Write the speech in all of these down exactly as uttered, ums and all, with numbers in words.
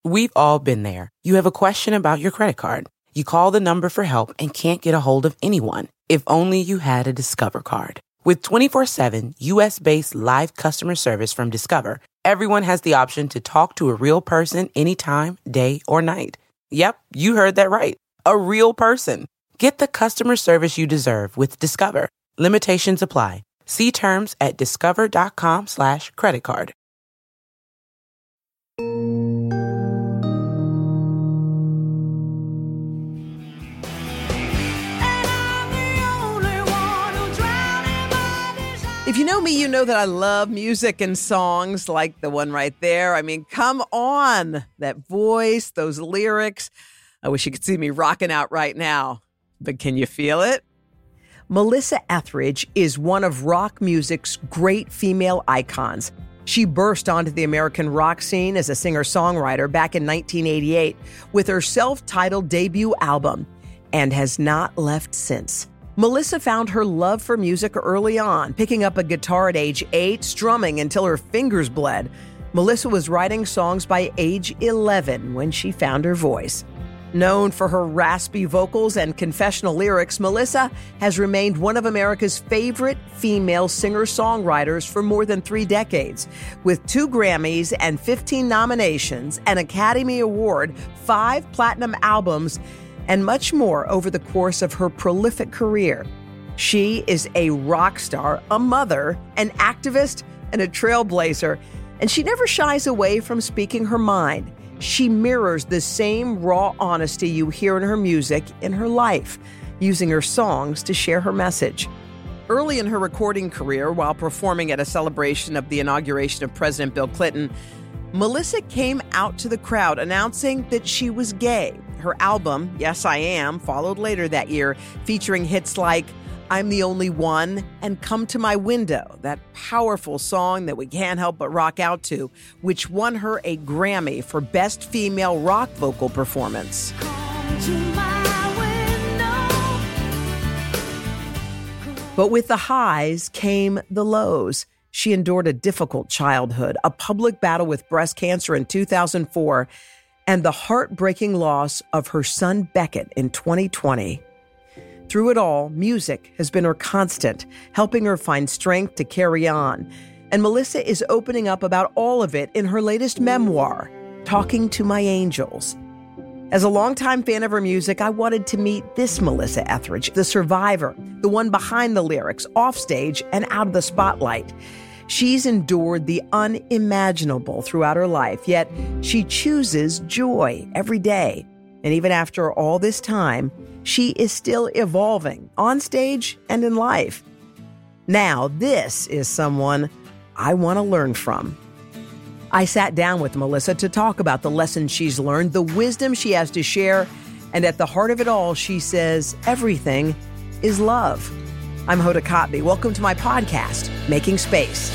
We've all been there. You have a question about your credit card. You call the number for help and can't get a hold of anyone. If only you had a Discover card. With twenty-four seven U S-based live customer service from Discover, everyone has the option to talk to a real person anytime, day or night. Yep, you heard that right. A real person. Get the customer service you deserve with Discover. Limitations apply. See terms at discover.com slash credit card. If you know me, you know that I love music and songs like the one right there. I mean, come on. That voice, those lyrics. I wish you could see me rocking out right now. But can you feel it? Melissa Etheridge is one of rock music's great female icons. She burst onto the American rock scene as a singer-songwriter back in nineteen eighty-eight with her self-titled debut album and has not left since. Melissa found her love for music early on, picking up a guitar at age eight, strumming until her fingers bled. Melissa was writing songs by age eleven when she found her voice. Known for her raspy vocals and confessional lyrics, Melissa has remained one of America's favorite female singer-songwriters for more than three decades. With two Grammys and fifteen nominations, an Academy Award, five platinum albums, and much more over the course of her prolific career. She is a rock star, a mother, an activist, and a trailblazer, and she never shies away from speaking her mind. She mirrors the same raw honesty you hear in her music in her life, using her songs to share her message. Early in her recording career, while performing at a celebration of the inauguration of President Bill Clinton, Melissa came out to the crowd announcing that she was gay. Her album, Yes, I Am, followed later that year, featuring hits like I'm the Only One and Come to My Window, that powerful song that we can't help but rock out to, which won her a Grammy for Best Female Rock Vocal Performance. Come to my window. But with the highs came the lows. She endured a difficult childhood, a public battle with breast cancer in two thousand four, and the heartbreaking loss of her son Beckett in twenty twenty. Through it all, music has been her constant, helping her find strength to carry on. And Melissa is opening up about all of it in her latest memoir, Talking to My Angels. As a longtime fan of her music, I wanted to meet this Melissa Etheridge, the survivor, the one behind the lyrics, offstage and out of the spotlight. She's endured the unimaginable throughout her life, yet she chooses joy every day. And even after all this time, she is still evolving on stage and in life. Now, this is someone I want to learn from. I sat down with Melissa to talk about the lessons she's learned, the wisdom she has to share, and at the heart of it all, she says everything is love. I'm Hoda Kotb. Welcome to my podcast, Making Space.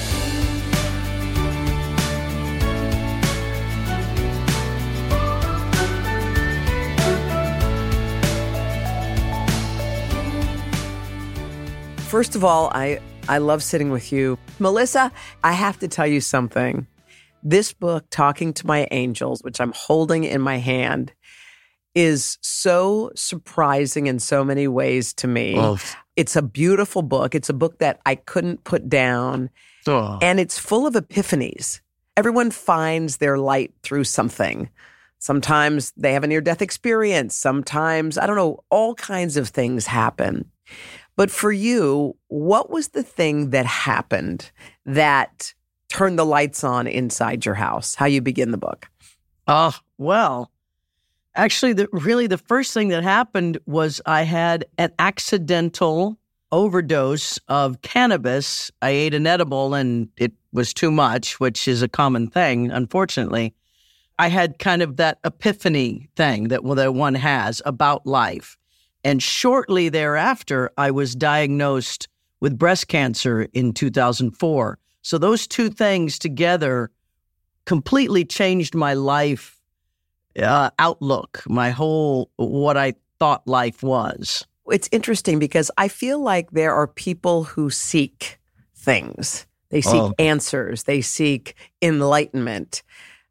First of all, I, I love sitting with you. Melissa, I have to tell you something. This book, Talking to My Angels, which I'm holding in my hand, is so surprising in so many ways to me. Oh. It's a beautiful book. It's a book that I couldn't put down. Oh. And it's full of epiphanies. Everyone finds their light through something. Sometimes they have a near-death experience. Sometimes, I don't know, all kinds of things happen. But for you, what was the thing that happened that turned the lights on inside your house? How you begin the book? Oh, well, actually, the, really the first thing that happened was I had an accidental overdose of cannabis. I ate an edible and it was too much, which is a common thing, unfortunately. I had kind of that epiphany thing that, well, that one has about life. And shortly thereafter, I was diagnosed with breast cancer in two thousand four. So those two things together completely changed my life uh, outlook, my whole, what I thought life was. It's interesting because I feel like there are people who seek things. They seek oh. answers. They seek enlightenment.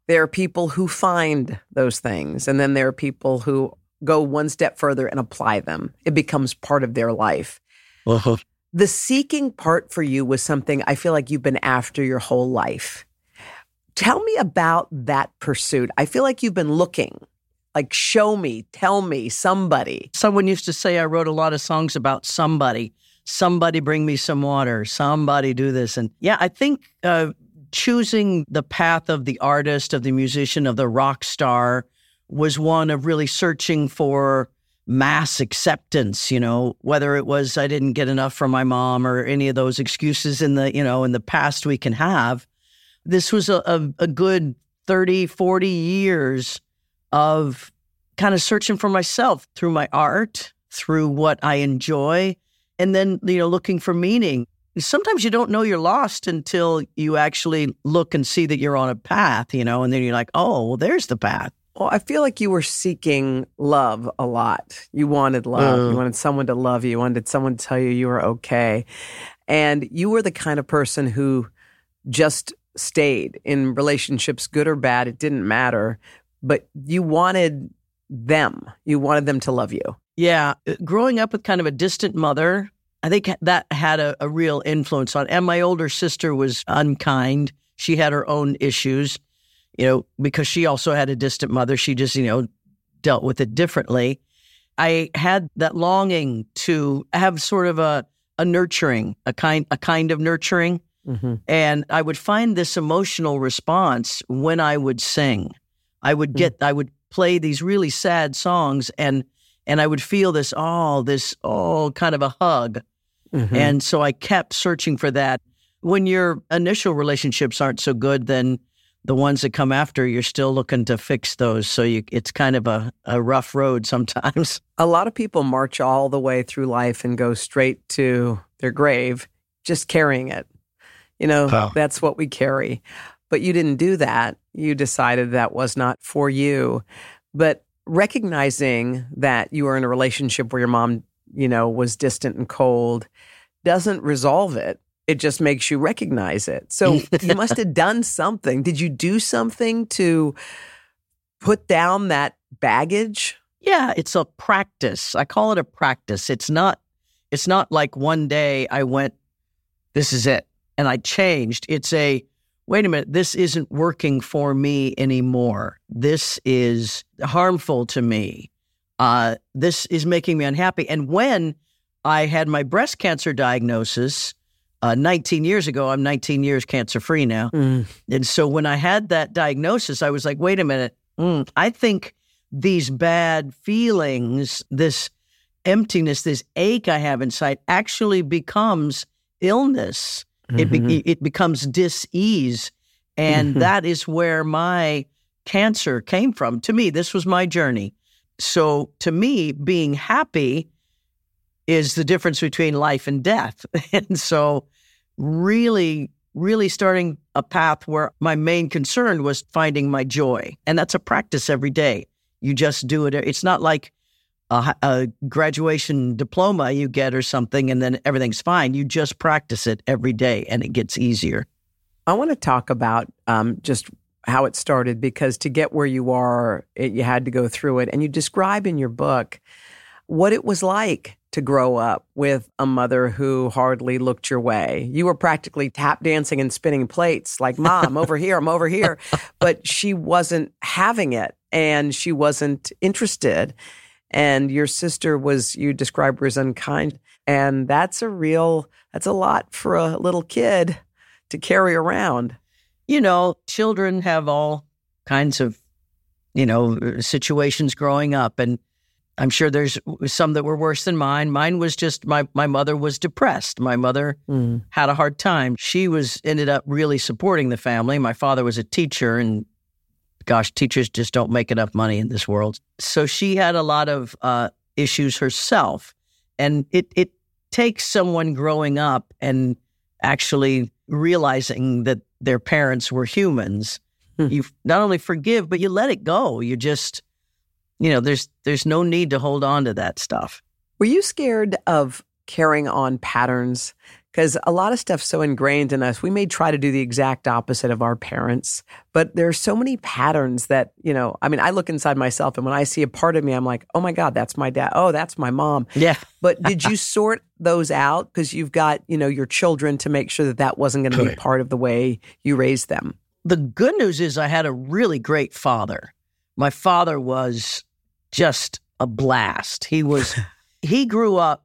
There are people who find those things, and then there are people who go one step further and apply them. It becomes part of their life. Uh-huh. The seeking part for you was something I feel like you've been after your whole life. Tell me about that pursuit. I feel like you've been looking, like show me, tell me, somebody. Someone used to say I wrote a lot of songs about somebody. Somebody bring me some water. Somebody do this. And yeah, I think uh, choosing the path of the artist, of the musician, of the rock star was one of really searching for mass acceptance, you know, whether it was I didn't get enough from my mom or any of those excuses in the, you know, in the past we can have. This was a, a, a good thirty, forty years of kind of searching for myself through my art, through what I enjoy, and then, you know, looking for meaning. Sometimes you don't know you're lost until you actually look and see that you're on a path, you know, and then you're like, oh, well, there's the path. Well, I feel like you were seeking love a lot. You wanted love. Uh, you wanted someone to love you. You wanted someone to tell you you were okay. And you were the kind of person who just stayed in relationships, good or bad. It didn't matter. But you wanted them. You wanted them to love you. Yeah. Growing up with kind of a distant mother, I think that had a, a real influence on. And my older sister was unkind. She had her own issues. You know, because she also had a distant mother, she just, you know, dealt with it differently. I had that longing to have sort of a, a nurturing, a kind, a kind of nurturing. Mm-hmm. And I would find this emotional response when I would sing. I would get, mm-hmm. I would play these really sad songs and, and I would feel this, oh, this, oh, kind of a hug. Mm-hmm. And so I kept searching for that. When your initial relationships aren't so good, then the ones that come after, you're still looking to fix those. So you, it's kind of a, a rough road sometimes. A lot of people march all the way through life and go straight to their grave, just carrying it. You know, wow. That's what we carry. But you didn't do that. You decided that was not for you. But recognizing that you were in a relationship where your mom, you know, was distant and cold doesn't resolve it. It just makes you recognize it. So you must have done something. Did you do something to put down that baggage? Yeah, it's a practice. I call it a practice. It's not, it's not like one day I went, this is it, and I changed. It's a, wait a minute, this isn't working for me anymore. This is harmful to me. Uh, this is making me unhappy. And when I had my breast cancer diagnosis, Uh, nineteen years ago, I'm nineteen years cancer-free now. Mm. And so when I had that diagnosis, I was like, wait a minute, mm, I think these bad feelings, this emptiness, this ache I have inside actually becomes illness. Mm-hmm. It, be- it becomes dis-ease. And mm-hmm. that is where my cancer came from. To me, this was my journey. So to me, being happy is the difference between life and death. And so really, really starting a path where my main concern was finding my joy. And that's a practice every day. You just do it. It's not like a, a graduation diploma you get or something and then everything's fine. You just practice it every day and it gets easier. I want to talk about um, just how it started, because to get where you are, it, you had to go through it. And you describe in your book what it was like to grow up with a mother who hardly looked your way. You were practically tap dancing and spinning plates like, Mom, over here, I'm over here. But she wasn't having it and she wasn't interested. And your sister was, you described her as unkind. And that's a real, that's a lot for a little kid to carry around. You know, children have all kinds of, you know, situations growing up. And I'm sure there's some that were worse than mine. Mine was just, my, my mother was depressed. My mother mm. had a hard time. She was, ended up really supporting the family. My father was a teacher, and gosh, teachers just don't make enough money in this world. So she had a lot of uh, issues herself. And it, it takes someone growing up and actually realizing that their parents were humans. Mm. You not only forgive, but you let it go. You just... You know, there's there's no need to hold on to that stuff. Were you scared of carrying on patterns? because a lot of stuff's so ingrained in us. We may try to do the exact opposite of our parents, but there's so many patterns that, you know, I mean, I look inside myself and when I see a part of me, I'm like, oh my God, that's my dad. Oh, that's my mom. Yeah. But did you sort those out? Because you've got, you know, your children to make sure that that wasn't going to be part of the way you raised them. The good news is I had a really great father. My father was just a blast. He was, he grew up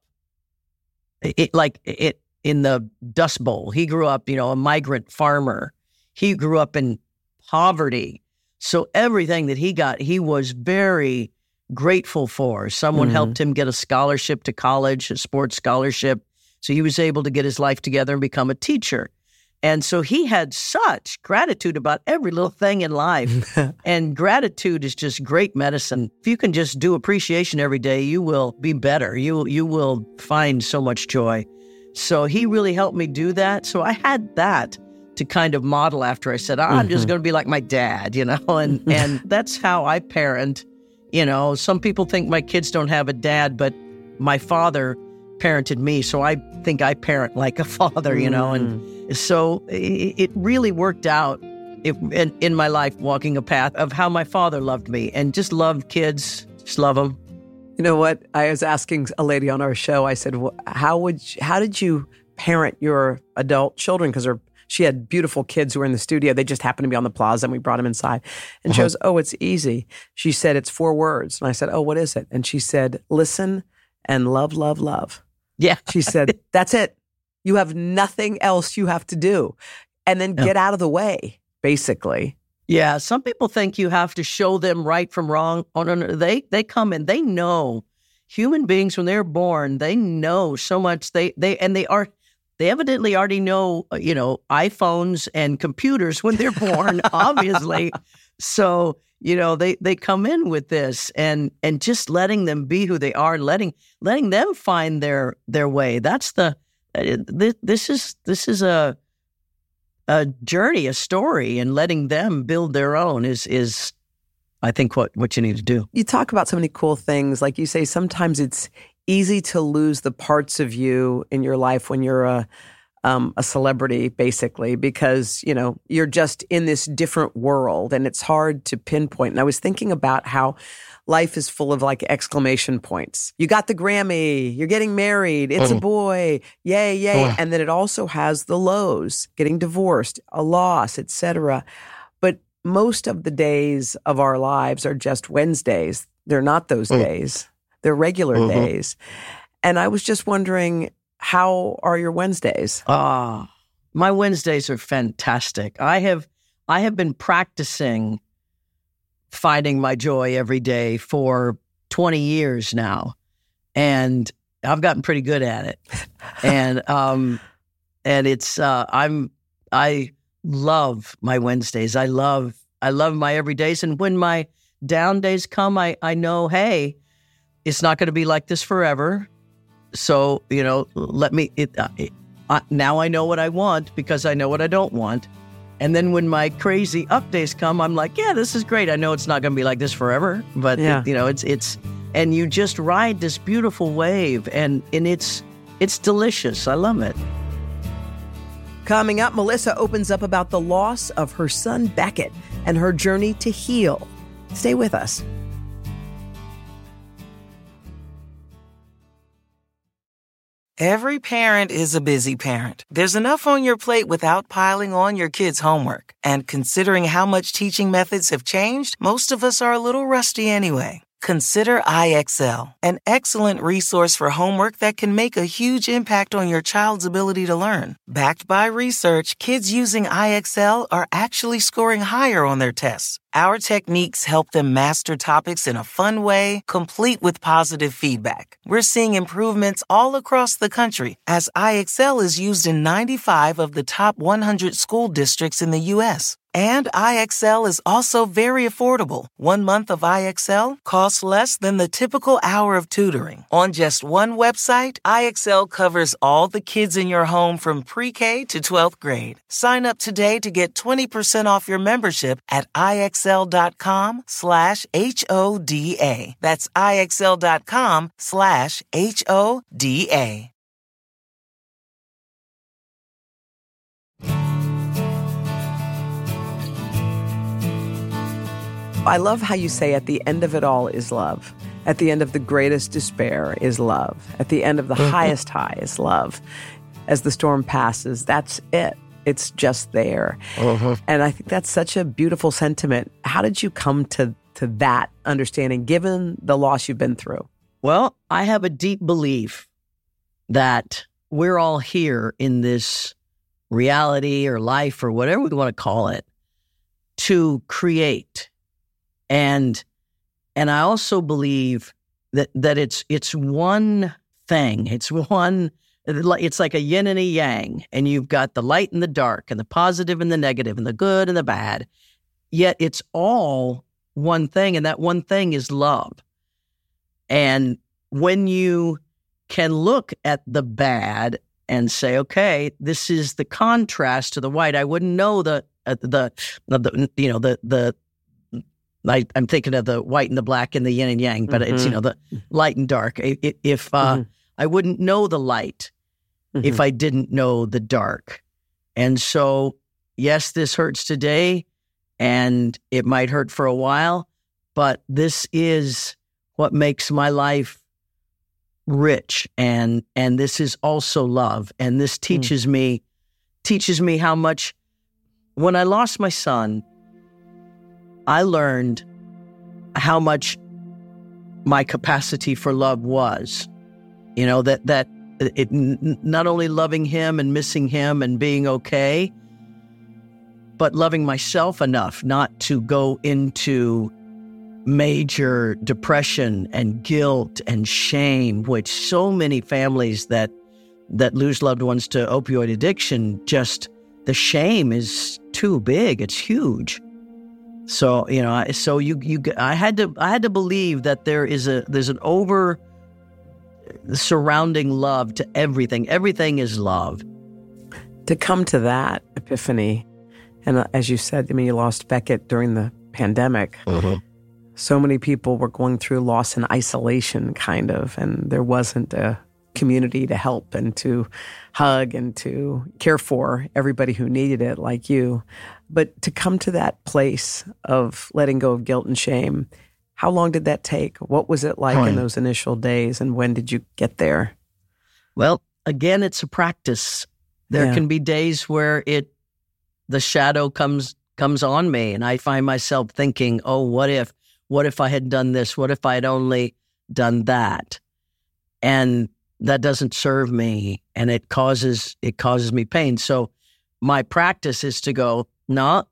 it, like it in the Dust Bowl. He grew up, you know, a migrant farmer. He grew up in poverty. So everything that he got, he was very grateful for. Someone mm-hmm. helped him get a scholarship to college, a sports scholarship. So he was able to get his life together and become a teacher. And so he had such gratitude about every little thing in life. And gratitude is just great medicine. If you can just do appreciation every day, you will be better. You, you will find so much joy. So he really helped me do that. So I had that to kind of model after. I said, oh, I'm mm-hmm. just going to be like my dad, you know, and, and that's how I parent. You know, some people think my kids don't have a dad, but my father parented me. So I think I parent like a father, you know, and so it, it really worked out it, in, in my life, walking a path of how my father loved me and just loved kids, just love them. You know what? I was asking a lady on our show, I said, well, how would you, how did you parent your adult children? Because she had beautiful kids who were in the studio. They just happened to be on the plaza and we brought them inside. And uh-huh. she goes, oh, it's easy. She said, it's four words. And I said, oh, what is it? And she said, listen and love, love, love. Yeah. She said, that's it. You have nothing else you have to do. And then yeah. get out of the way, basically. Yeah. Some people think you have to show them right from wrong. Oh, no, no. They, they come in, they know. Human beings, when they're born, they know so much. They, they, and they are, they evidently already know, you know, iPhones and computers when they're born, obviously. So, you know, they, they come in with this and, and just letting them be who they are and letting, letting them find their, their way. That's the, this, this is, this is a, a journey, a story, and letting them build their own is, is, I think what, what you need to do. You talk about so many cool things. Like you say, sometimes it's easy to lose the parts of you in your life when you're a, Um, a celebrity, basically, because, you know, you're just in this different world and it's hard to pinpoint. And I was thinking about how life is full of like exclamation points. You got the Grammy, you're getting married, it's oh. a boy, yay, yay. Oh. And then it also has the lows, getting divorced, a loss, et cetera. But most of the days of our lives are just Wednesdays. They're not those oh. days. They're regular uh-huh. days. And I was just wondering, how are your Wednesdays? Ah, my Wednesdays are fantastic. I have I have been practicing finding my joy every day for twenty years now, and I've gotten pretty good at it. and um, and it's uh, I'm I love my Wednesdays. I love I love my everydays, and when my down days come, I I know, hey, it's not going to be like this forever. So, you know, let me, it, uh, it, uh, now I know what I want because I know what I don't want. And then when my crazy up days come, I'm like, yeah, this is great. I know it's not going to be like this forever, but, yeah. it, you know, it's, it's, and you just ride this beautiful wave and, and it's, it's delicious. I love it. Coming up, Melissa opens up about the loss of her son, Beckett, and her journey to heal. Stay with us. Every parent is a busy parent. There's enough on your plate without piling on your kids' homework. And considering how much teaching methods have changed, most of us are a little rusty anyway. Consider I X L, an excellent resource for homework that can make a huge impact on your child's ability to learn. Backed by research, kids using I X L are actually scoring higher on their tests. Our techniques help them master topics in a fun way, complete with positive feedback. We're seeing improvements all across the country as I X L is used in ninety-five of the top one hundred school districts in the U S And I X L is also very affordable. One month of I X L costs less than the typical hour of tutoring. On just one website, I X L covers all the kids in your home from pre-K to twelfth grade. Sign up today to get twenty percent off your membership at IXL.com slash H-O-D-A. That's IXL.com slash H-O-D-A. I love how you say at the end of it all is love. At the end of the greatest despair is love. At the end of the highest high is love. As the storm passes, that's it. It's just there. Uh-huh. And I think that's such a beautiful sentiment. How did you come to, to that understanding, given the loss you've been through? Well, I have a deep belief that we're all here in this reality or life or whatever we want to call it to create. And and I also believe that that it's it's one thing. It's one. It's like a yin and a yang, and you've got the light and the dark, and the positive and the negative, and the good and the bad. Yet it's all one thing, and that one thing is love. And when you can look at the bad and say, "Okay, this is the contrast to the white," I wouldn't know the uh, the, the you know the the. I, I'm thinking of the white and the black and the yin and yang, but mm-hmm. it's, you know, the light and dark. If uh, mm-hmm. I wouldn't know the light mm-hmm. if I didn't know the dark. And so, yes, this hurts today, and it might hurt for a while, but this is what makes my life rich, and and this is also love. And this teaches mm. me teaches me how much. When I lost my son, I learned how much my capacity for love was. You know, that that it n- not only loving him and missing him and being okay, but loving myself enough not to go into major depression and guilt and shame, which so many families that that lose loved ones to opioid addiction, just the shame is too big. It's huge. So, you know, so you, you, I had to, I had to believe that there is a, there's an over surrounding love to everything. Everything is love. To come to that epiphany, and as you said, I mean, you lost Beckett during the pandemic. Mm-hmm. So many people were going through loss and isolation, kind of, and there wasn't a community to help and to hug and to care for everybody who needed it, like you. But to come to that place of letting go of guilt and shame, how long did that take? What was it like in those initial days, and when did you get there? Well, again, it's a practice. There yeah. can be days where it, the shadow comes comes on me, and I find myself thinking, oh, what if, what if I had done this? What if I had only done that? And that doesn't serve me, and it causes it causes me pain. So my practice is to go, no,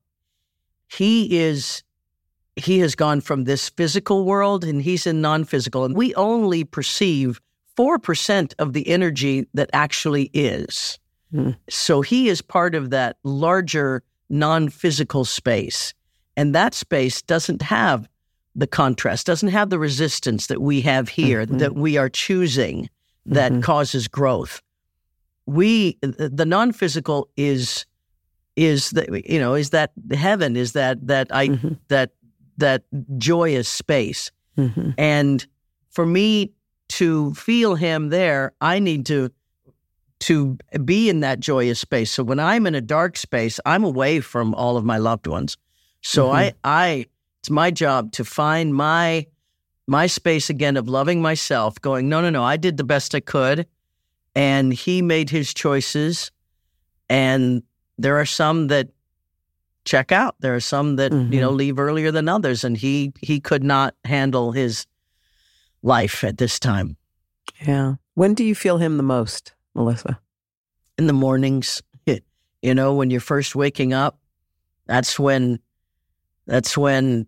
he is, he has gone from this physical world, and he's in non-physical, and we only perceive four percent of the energy that actually is. Mm. So he is part of that larger non-physical space, and that space doesn't have the contrast, doesn't have the resistance that we have here, mm-hmm. that we are choosing, that mm-hmm. causes growth. We, the non-physical is, is the, you know, is that heaven, is that, that I, mm-hmm. that, that joyous space. Mm-hmm. And for me to feel him there, I need to, to be in that joyous space. So when I'm in a dark space, I'm away from all of my loved ones. So mm-hmm. I, I, it's my job to find my, my space again of loving myself, going, no, no, no, I did the best I could. And he made his choices. And there are some that check out. There are some that, mm-hmm. you know, leave earlier than others. And he, he could not handle his life at this time. Yeah. When do you feel him the most, Melissa? In the mornings. You know, when you're first waking up, that's when, that's when,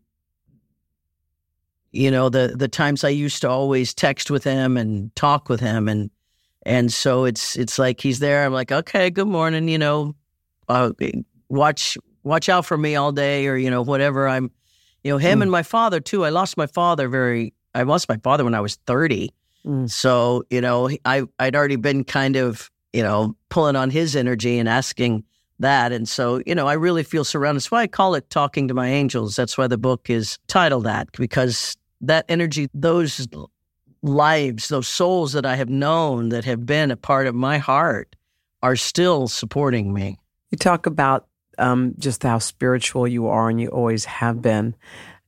you know, the, the times I used to always text with him and talk with him. And, and so it's, it's like he's there. I'm like, okay, good morning, you know, uh, watch, watch out for me all day, or, you know, whatever. I'm, you know, him mm. and my father too. I lost my father very, I lost my father when I was thirty. Mm. So, you know, I, I'd already been kind of, you know, pulling on his energy and asking that. And so, you know, I really feel surrounded. That's why I call it Talking to My Angels. That's why the book is titled that, because that energy, those lives, those souls that I have known that have been a part of my heart are still supporting me. You talk about um, just how spiritual you are, and you always have been.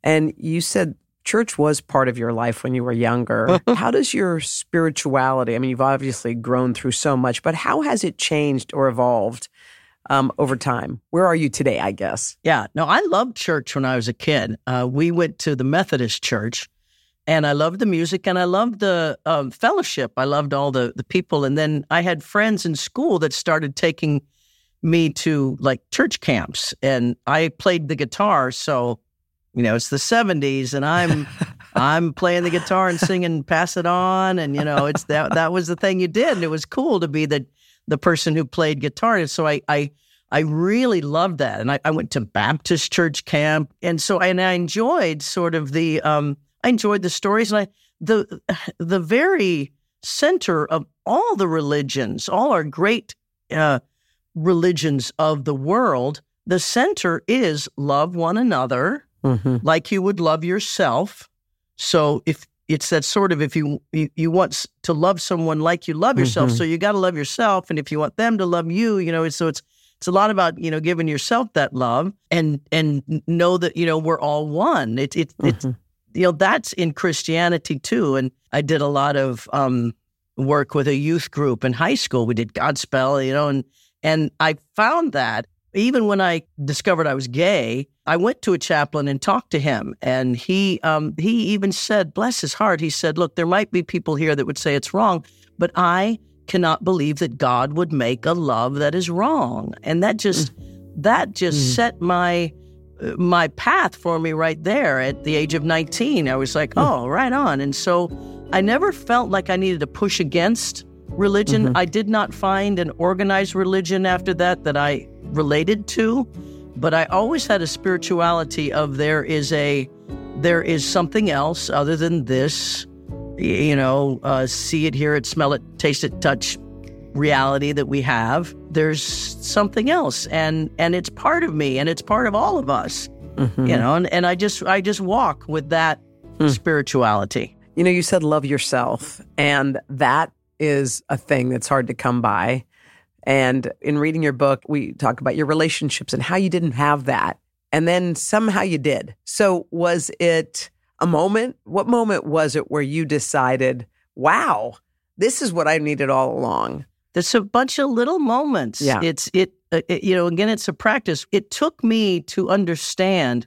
And you said church was part of your life when you were younger. How does your spirituality, I mean, you've obviously grown through so much, but how has it changed or evolved um, over time? Where are you today, I guess? Yeah, no, I loved church when I was a kid. Uh, we went to the Methodist church, and I loved the music, and I loved the um, fellowship. I loved all the, the people. And then I had friends in school that started taking me to, like, church camps, and I played the guitar, so... You know, it's the seventies, and I'm I'm playing the guitar and singing "Pass It On," and you know, it's that that was the thing you did, and it was cool to be the the person who played guitar. And so I I I really loved that, and I, I went to Baptist church camp, and so and I enjoyed sort of the um I enjoyed the stories, and I the the very center of all the religions, all our great uh, religions of the world, the center is love one another. Mm-hmm. Like you would love yourself. So if it's that sort of, if you you, you want to love someone like you love yourself, mm-hmm. so you got to love yourself. And if you want them to love you, you know, so it's it's a lot about, you know, giving yourself that love and and know that, you know, we're all one. It, it, mm-hmm. It's, you know, that's in Christianity too. And I did a lot of um, work with a youth group in high school. We did Godspell, you know, and and I found that even when I discovered I was gay, I went to a chaplain and talked to him. And he um, he even said, bless his heart, he said, look, there might be people here that would say it's wrong, but I cannot believe that God would make a love that is wrong. And that just mm. that just mm. set my uh, my path for me right there at the age of nineteen. I was like, mm. oh, right on. And so I never felt like I needed to push against religion. Mm-hmm. I did not find an organized religion after that that I related to, but I always had a spirituality of there is a there is something else other than this, you know, uh, see it, hear it, smell it, taste it, touch reality that we have. There's something else, and and it's part of me, and it's part of all of us, mm-hmm. you know. And, and I just I just walk with that mm. spirituality. You know, you said love yourself, and that is a thing that's hard to come by. And in reading your book, we talk about your relationships and how you didn't have that. And then somehow you did. So was it a moment? What moment was it where you decided, wow, this is what I needed all along? There's a bunch of little moments. Yeah. It's, it, uh, it, you know, again, it's a practice. It took me to understand,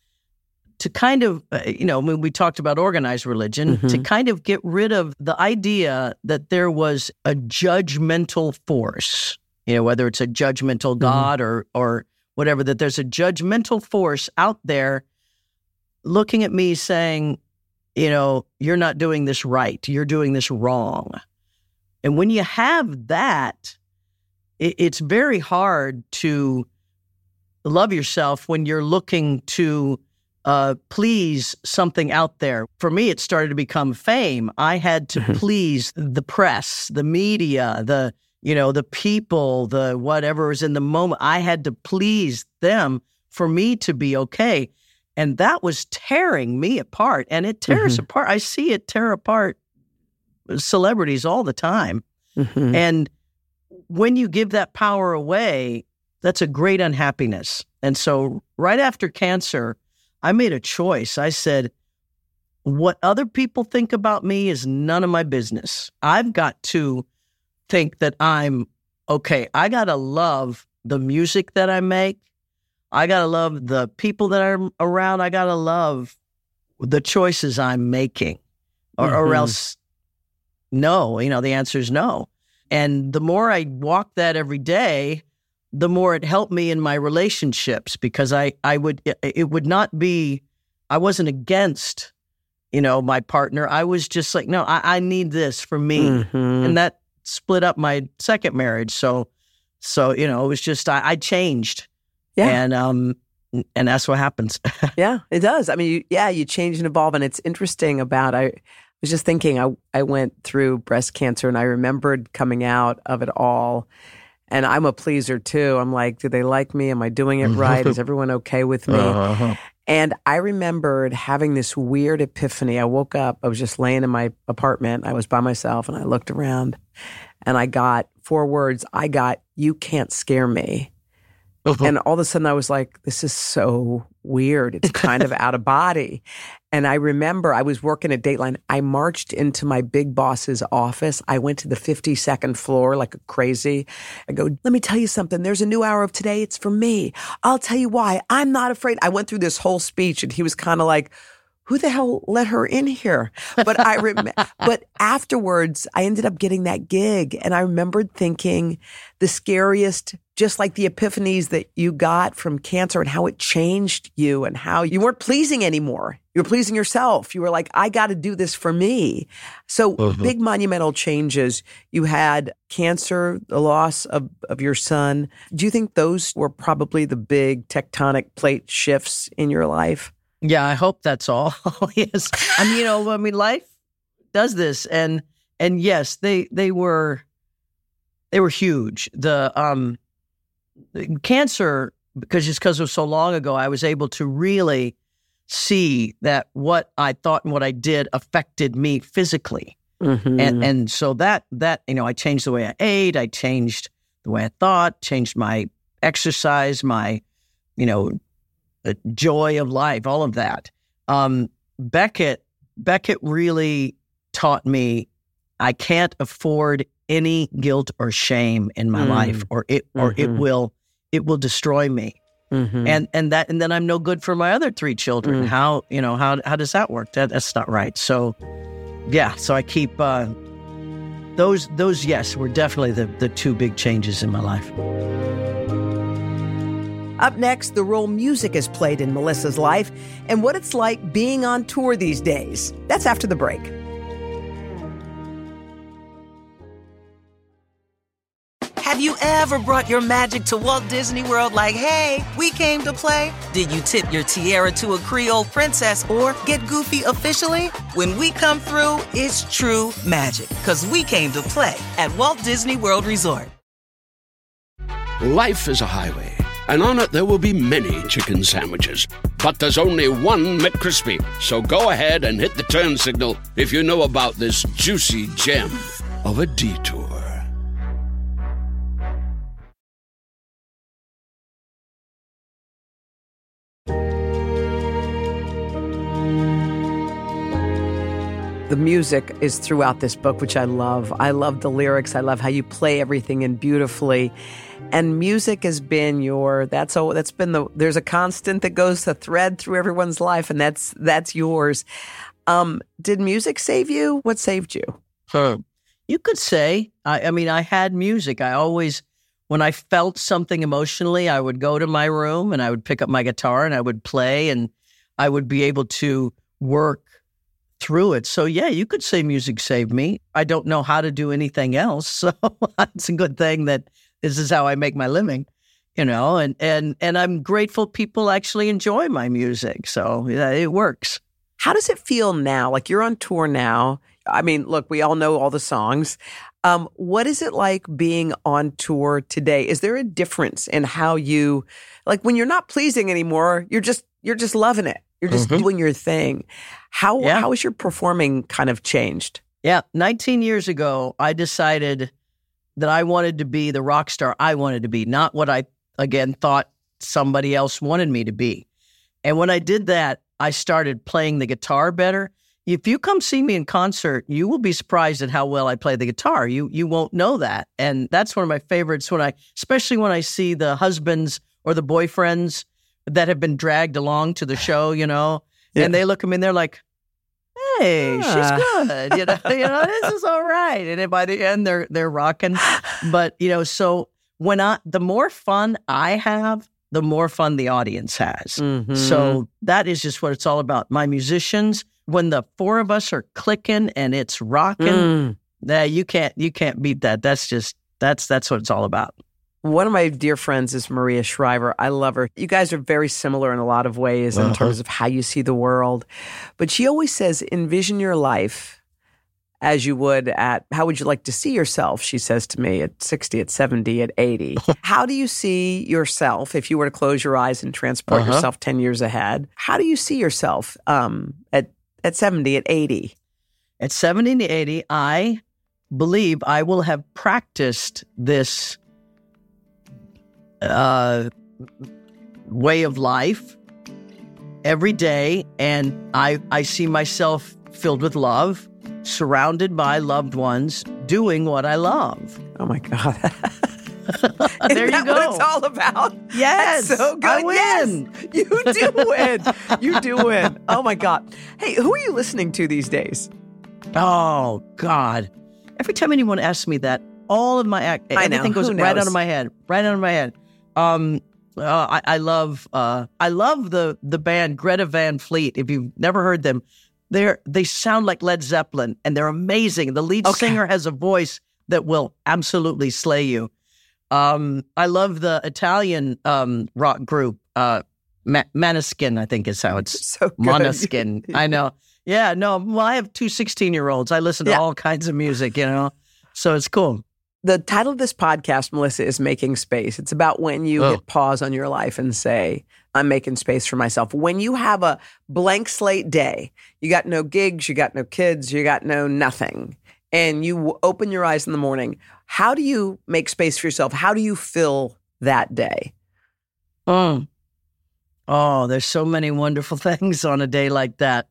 to kind of, uh, you know, when we talked about organized religion, mm-hmm. to kind of get rid of the idea that there was a judgmental force, you know, whether it's a judgmental God mm-hmm. or or whatever, that there's a judgmental force out there looking at me saying, you know, you're not doing this right, you're doing this wrong. And when you have that, it, it's very hard to love yourself when you're looking to Uh, please something out there. For me, it started to become fame. I had to mm-hmm. please the press, the media, the, you know, the people, the whatever was in the moment. I had to please them for me to be okay. And that was tearing me apart. And it tears mm-hmm. apart. I see it tear apart celebrities all the time. Mm-hmm. And when you give that power away, that's a great unhappiness. And so right after cancer, I made a choice. I said, what other people think about me is none of my business. I've got to think that I'm okay. I got to love the music that I make. I got to love the people that are around. I got to love the choices I'm making, or, mm-hmm. or else no, you know, the answer is no. And the more I walk that every day, the more it helped me in my relationships, because I, I would, it, it would not be, I wasn't against, you know, my partner. I was just like, no, I, I need this for me. Mm-hmm. And that split up my second marriage. So, so, you know, it was just, I, I changed. Yeah. And, um, and that's what happens. Yeah, it does. I mean, you, yeah, you change and evolve. And it's interesting about, I was just thinking, I, I went through breast cancer, and I remembered coming out of it all. And I'm a pleaser too. I'm like, do they like me? Am I doing it right? Is everyone okay with me? Uh-huh. And I remembered having this weird epiphany. I woke up, I was just laying in my apartment. I was by myself, and I looked around, and I got four words. I got, you can't scare me. Uh-huh. And all of a sudden I was like, this is so weird. It's kind of out of body. And I remember I was working at Dateline. I marched into my big boss's office. I went to the fifty-second floor like a crazy. I go, let me tell you something. There's a new hour of Today. It's for me. I'll tell you why. I'm not afraid. I went through this whole speech and he was kind of like, who the hell let her in here? But I rem- but afterwards, I ended up getting that gig. And I remembered thinking the scariest, just like the epiphanies that you got from cancer and how it changed you and how you weren't pleasing anymore. You were pleasing yourself. You were like, I got to do this for me. So uh-huh. Big monumental changes. You had cancer, the loss of, of your son. Do you think those were probably the big tectonic plate shifts in your life? Yeah, I hope that's all. Yes. I mean, you know, I mean, life does this. And, and yes, they, they were, they were huge. The, um, the cancer, because just because it was so long ago, I was able to really see that what I thought and what I did affected me physically. Mm-hmm. And, and so that, that, you know, I changed the way I ate. I changed the way I thought, changed my exercise, my, you know, the joy of life, all of that. Um, Beckett, Beckett really taught me I can't afford any guilt or shame in my mm. life, or it, or mm-hmm. it will, it will destroy me. Mm-hmm. And and that, and then I'm no good for my other three children. Mm. How you know how how does that work? That that's not right. So, yeah. So I keep uh, those those. Yes, were definitely the the two big changes in my life. Up next, the role music has played in Melissa's life and what it's like being on tour these days. That's after the break. Have you ever brought your magic to Walt Disney World like, hey, we came to play? Did you tip your tiara to a Creole princess or get goofy officially? When we come through, it's true magic, because we came to play at Walt Disney World Resort. Life is a highway, and on it there will be many chicken sandwiches. But there's only one McCrispy. So go ahead and hit the turn signal if you know about this juicy gem of a detour. The music is throughout this book, which I love. I love the lyrics. I love how you play everything in beautifully. And music has been your, that's a, that's been the, there's a constant that goes the thread through everyone's life, and that's, that's yours. Um, did music save you? What saved you? Huh. You could say, I, I mean, I had music. I always, when I felt something emotionally, I would go to my room and I would pick up my guitar and I would play, and I would be able to work through it. So yeah, you could say music saved me. I don't know how to do anything else. So it's a good thing that this is how I make my living, you know, and, and, and I'm grateful people actually enjoy my music. So yeah, it works. How does it feel now? Like you're on tour now. I mean, look, we all know all the songs. Um, what is it like being on tour today? Is there a difference in how you, like when you're not pleasing anymore, you're just, you're just loving it. You're just mm-hmm. doing your thing. How yeah. how has your performing kind of changed? Yeah, nineteen years ago, I decided that I wanted to be the rock star I wanted to be, not what I, again, thought somebody else wanted me to be. And when I did that, I started playing the guitar better. If you come see me in concert, you will be surprised at how well I play the guitar. You you won't know that. And that's one of my favorites, when I, especially when I see the husbands or the boyfriends that have been dragged along to the show, you know, yeah. and they look at me and they're like, hey, ah. she's good. You know, you know, this is all right. And then by the end, they're, they're rocking. But, you know, so when I, the more fun I have, the more fun the audience has. Mm-hmm. So that is just what it's all about. My musicians, when the four of us are clicking and it's rocking, mm. nah, you can't, you can't beat that. That's just, that's, that's what it's all about. One of my dear friends is Maria Shriver. I love her. You guys are very similar in a lot of ways in uh-huh. terms of how you see the world. But she always says, envision your life as you would at, how would you like to see yourself? She says to me at sixty, at seventy, at eighty. How do you see yourself if you were to close your eyes and transport uh-huh. yourself ten years ahead? How do you see yourself um, at, at seventy, at eighty? At seventy to eighty, I believe I will have practiced this Uh, way of life every day, and I, I see myself filled with love, surrounded by loved ones, doing what I love. Oh, my God. There Isn't you that go. what it's all about? Yes. That's so good. I win. Yes, you do win. You do win. Oh, my God. Hey, who are you listening to these days? Oh, God. Every time anyone asks me that, all of my act, I know. everything goes Who right knows? out of my head, right out of my head. Um, uh, I, I love, uh, I love the the band Greta Van Fleet. If you've never heard them, they're they sound like Led Zeppelin, and they're amazing. The lead Okay. singer has a voice that will absolutely slay you. Um, I love the Italian um, rock group, uh, Ma- Maneskin, I think is how it's. So good. Monoskin. I know. Yeah, no, well, I have two sixteen-year-olds. I listen to Yeah. all kinds of music, you know, so it's cool. The title of this podcast, Melissa, is Making Space. It's about when you Oh. hit pause on your life and say, I'm making space for myself. When you have a blank slate day, you got no gigs, you got no kids, you got no nothing, and you w- open your eyes in the morning, how do you make space for yourself? How do you fill that day? Mm. Oh, there's so many wonderful things on a day like that.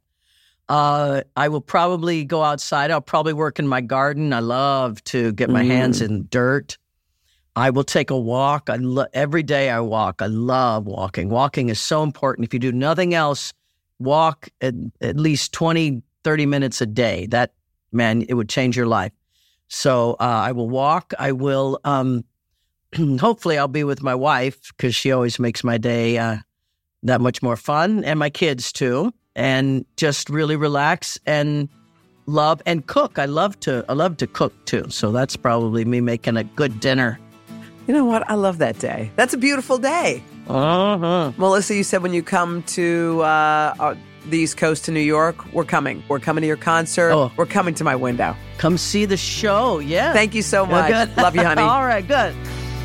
Uh, I will probably go outside. I'll probably work in my garden. I love to get my Mm. hands in dirt. I will take a walk. I lo- every day I walk. I love walking. Walking is so important. If you do nothing else, walk at, at least twenty, thirty minutes a day. That, man, it would change your life. So uh, I will walk. I will, um, hopefully I'll be with my wife because she always makes my day uh, that much more fun, and my kids too, and just really relax and love and cook. I love to, I love to cook too. So that's probably me making a good dinner. You know what? I love that day. That's a beautiful day. Uh-huh. Melissa, you said when you come to uh, uh, the East Coast to New York, we're coming. We're coming to your concert. Oh. We're coming to my window. Come see the show. Yeah. Thank you so much. Good. Love you, honey. All right, good.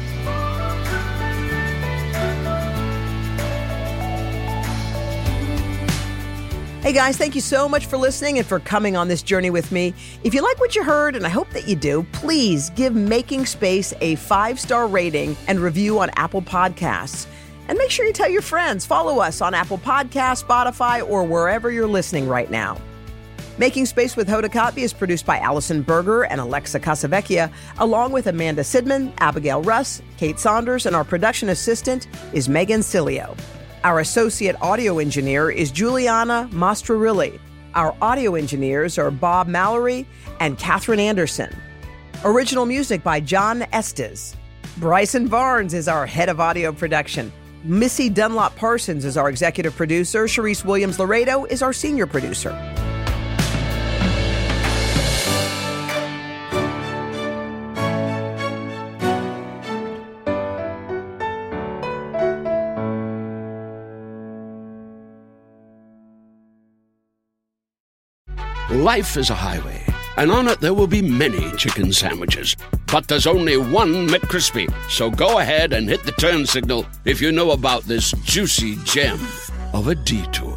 Hey guys, thank you so much for listening and for coming on this journey with me. If you like what you heard, and I hope that you do, please give Making Space a five-star rating and review on Apple Podcasts. And make sure you tell your friends. Follow us on Apple Podcasts, Spotify, or wherever you're listening right now. Making Space with Hoda Kotb is produced by Allison Berger and Alexa Casavecchia, along with Amanda Sidman, Abigail Russ, Kate Saunders, and our production assistant is Megan Cilio. Our associate audio engineer is Juliana Mastrorilli. Our audio engineers are Bob Mallory and Catherine Anderson. Original music by John Estes. Bryson Barnes is our head of audio production. Missy Dunlop Parsons is our executive producer. Sharice Williams Laredo is our senior producer. Life is a highway, and on it there will be many chicken sandwiches. But there's only one McCrispy. So go ahead and hit the turn signal if you know about this juicy gem of a detour.